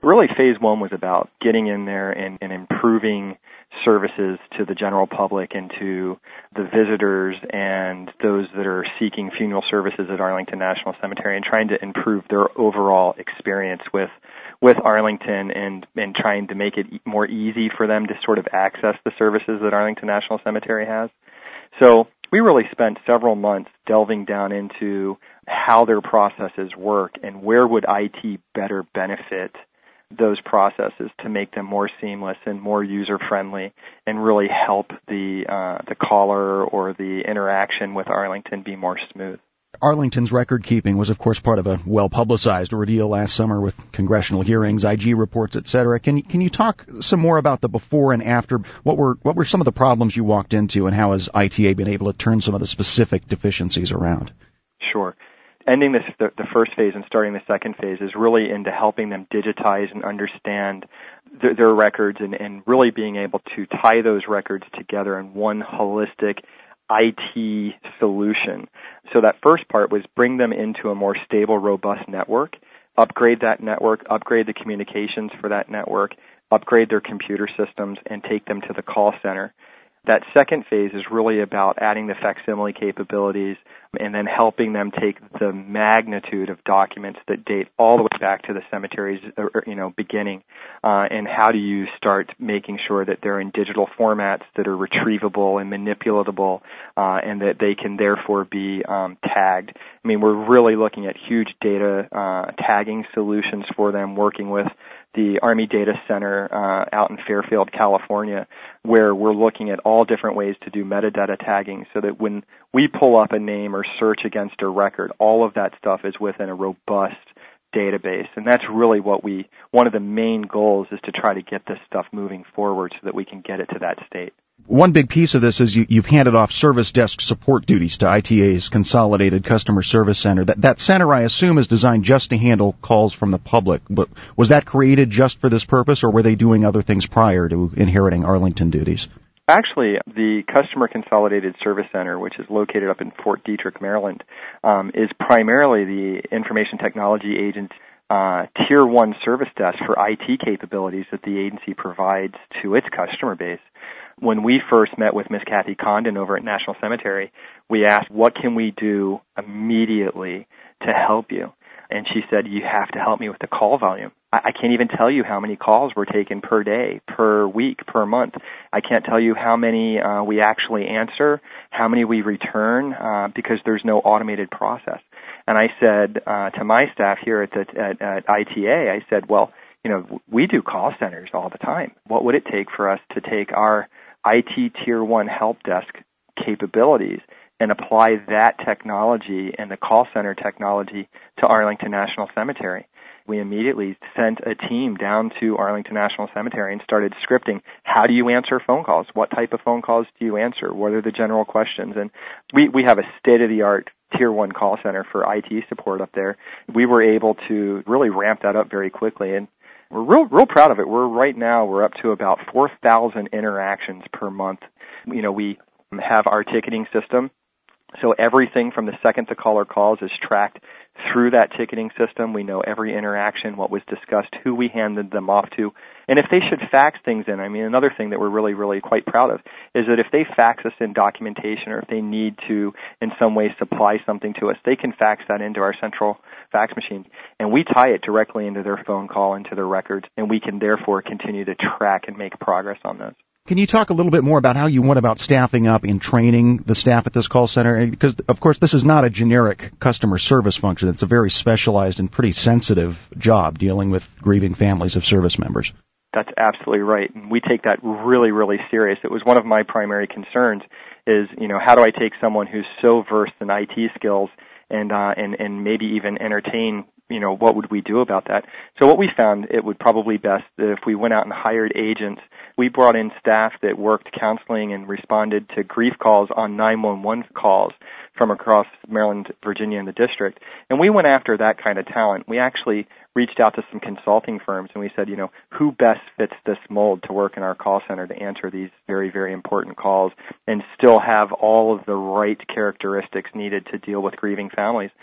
really phase one was about getting in there and improving services to the general public and to the visitors and those that are seeking funeral services at Arlington National Cemetery, and trying to improve their overall experience with Arlington and trying to make it more easy for them to sort of access the services that Arlington National Cemetery has. So we really spent several months delving down into how their processes work and where would IT better benefit those processes to make them more seamless and more user-friendly and really help the caller or the interaction with Arlington be more smooth. Arlington's record-keeping was, of course, part of a well-publicized ordeal last summer with congressional hearings, IG reports, etc. Can you talk some more about the before and after? What were some of the problems you walked into, and how has ITA been able to turn some of the specific deficiencies around? Sure. Ending the first phase and starting the second phase is really into helping them digitize and understand their records and really being able to tie those records together in one holistic IT solution. So that first part was bring them into a more stable, robust network, upgrade that network, upgrade the communications for that network, upgrade their computer systems, and take them to the call center. That second phase is really about adding the facsimile capabilities and then helping them take the magnitude of documents that date all the way back to the cemetery's beginning, and how do you start making sure that they're in digital formats that are retrievable and manipulatable, and that they can therefore be tagged. I mean, we're really looking at huge data tagging solutions for them, working with the Army Data Center out in Fairfield, California, where we're looking at all different ways to do metadata tagging so that when we pull up a name or search against a record, all of that stuff is within a robust database. And that's really one of the main goals is to try to get this stuff moving forward so that we can get it to that state. One big piece of this is you've handed off service desk support duties to ITA's Consolidated Customer Service Center. That center, I assume, is designed just to handle calls from the public. But was that created just for this purpose, or were they doing other things prior to inheriting Arlington duties? Actually, the Customer Consolidated Service Center, which is located up in Fort Detrick, Maryland, is primarily the information technology agent's Tier 1 service desk for IT capabilities that the agency provides to its customer base. When we first met with Ms. Kathy Condon over at National Cemetery, we asked, what can we do immediately to help you? And she said, you have to help me with the call volume. I can't even tell you how many calls were taken per day, per week, per month. I can't tell you how many we actually answer, how many we return, because there's no automated process. And I said to my staff here at ITA, I said, well, we do call centers all the time. What would it take for us to take our IT Tier 1 help desk capabilities and apply that technology and the call center technology to Arlington National Cemetery? We immediately sent a team down to Arlington National Cemetery and started scripting. How do you answer phone calls? What type of phone calls do you answer? What are the general questions? And we have a state-of-the-art Tier 1 call center for IT support up there. We were able to really ramp that up very quickly, and we're real proud of it. We're up to about 4,000 interactions per month. We have our ticketing system, so everything from the second the caller calls is tracked through that ticketing system. We know every interaction, what was discussed, who we handed them off to, and if they should fax things in. I mean, another thing that we're really, really quite proud of is that if they fax us in documentation or if they need to in some way supply something to us, they can fax that into our central fax machine, and we tie it directly into their phone call, into their records, and we can therefore continue to track and make progress on those. Can you talk a little bit more about how you went about staffing up and training the staff at this call center? Because, of course, this is not a generic customer service function. It's a very specialized and pretty sensitive job dealing with grieving families of service members. That's absolutely right. And we take that really, really serious. It was one of my primary concerns is, how do I take someone who's so versed in IT skills and maybe even entertain, what would we do about that? So what we found, it would probably best that if we went out and hired agents. We brought in staff that worked counseling and responded to grief calls on 911 calls from across Maryland, Virginia, and the district. And we went after that kind of talent. We actually reached out to some consulting firms, and we said, who best fits this mold to work in our call center to answer these very, very important calls and still have all of the right characteristics needed to deal with grieving families.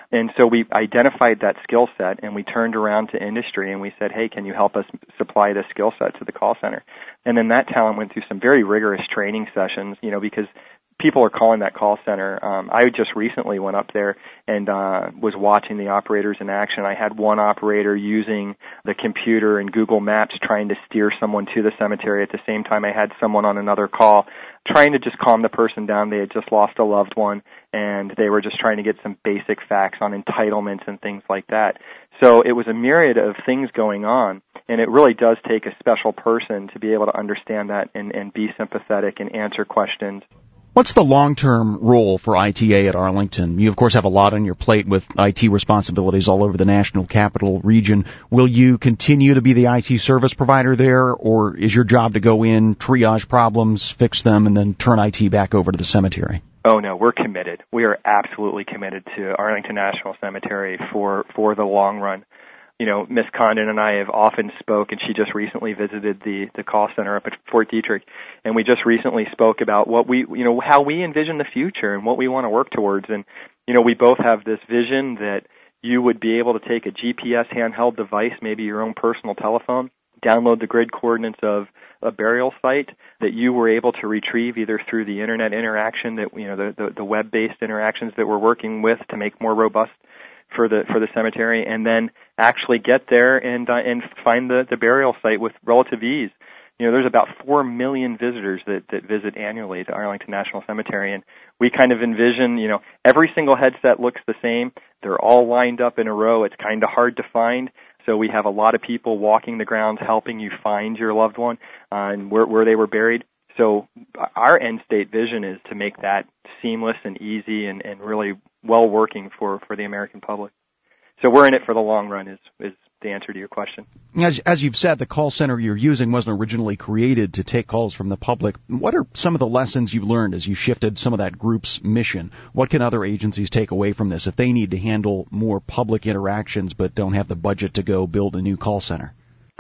And so we identified that skill set, and we turned around to industry, and we said, hey, can you help us supply this skill set to the call center? And then that talent went through some very rigorous training sessions, because people are calling that call center. I just recently went up there and was watching the operators in action. I had one operator using the computer and Google Maps trying to steer someone to the cemetery. At the same time, I had someone on another call trying to just calm the person down. They had just lost a loved one, and they were just trying to get some basic facts on entitlements and things like that. So it was a myriad of things going on, and it really does take a special person to be able to understand that and be sympathetic and answer questions. What's the long-term role for ITA at Arlington? You, of course, have a lot on your plate with IT responsibilities all over the National Capital Region. Will you continue to be the IT service provider there, or is your job to go in, triage problems, fix them, and then turn IT back over to the cemetery? Oh, no, we're committed. We are absolutely committed to Arlington National Cemetery for the long run. Miss Condon and I have often spoke, and she just recently visited the call center up at Fort Detrick, and we just recently spoke about what how we envision the future and what we want to work towards. And, we both have this vision that you would be able to take a GPS handheld device, maybe your own personal telephone, download the grid coordinates of a burial site that you were able to retrieve either through the internet interaction that, the web-based interactions that we're working with to make more robust for the cemetery, and then actually get there and find the burial site with relative ease. There's about 4 million visitors that visit annually to Arlington National Cemetery, and we kind of envision, every single headset looks the same. They're all lined up in a row. It's kind of hard to find. So we have a lot of people walking the grounds helping you find your loved one and where they were buried. So our end state vision is to make that seamless and easy and really well working for the American public. So we're in it for the long run is the answer to your question. As you've said, the call center you're using wasn't originally created to take calls from the public. What are some of the lessons you've learned as you shifted some of that group's mission? What can other agencies take away from this if they need to handle more public interactions but don't have the budget to go build a new call center?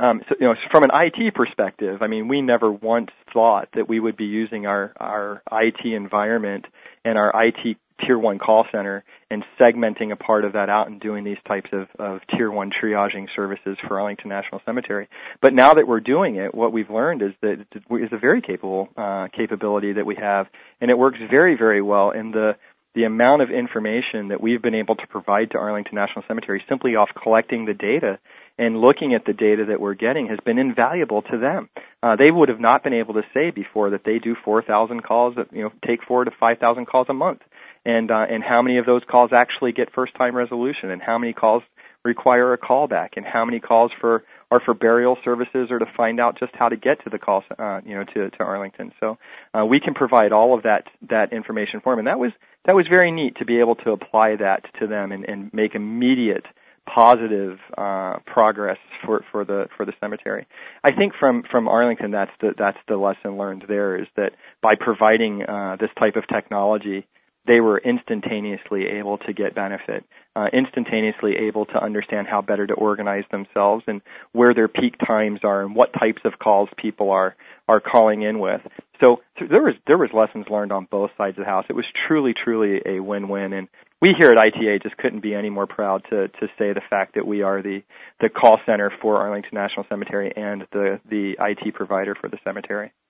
So from an IT perspective, we never once thought that we would be using our IT environment and our IT Tier 1 call center and segmenting a part of that out and doing these types of Tier 1 triaging services for Arlington National Cemetery. But now that we're doing it, what we've learned is that it's a very capable capability that we have, and it works very, very well. And the amount of information that we've been able to provide to Arlington National Cemetery simply off collecting the data and looking at the data that we're getting has been invaluable to them. They would have not been able to say before that they do 4,000 calls, that take 4,000 to 5,000 calls a month, and how many of those calls actually get first-time resolution, and how many calls require a callback, and how many calls are for burial services or to find out just how to get to the call, to Arlington. So we can provide all of that information for them, and that was very neat to be able to apply that to them and make immediate positive progress for the cemetery. I think from Arlington, that's the lesson learned there, is that by providing this type of technology, they were instantaneously able to get benefit, instantaneously able to understand how better to organize themselves and where their peak times are and what types of calls people are calling in with. So there was lessons learned on both sides of the house. It was truly a win-win, and we here at ITA just couldn't be any more proud to say the fact that we are the call center for Arlington National Cemetery and the IT provider for the cemetery.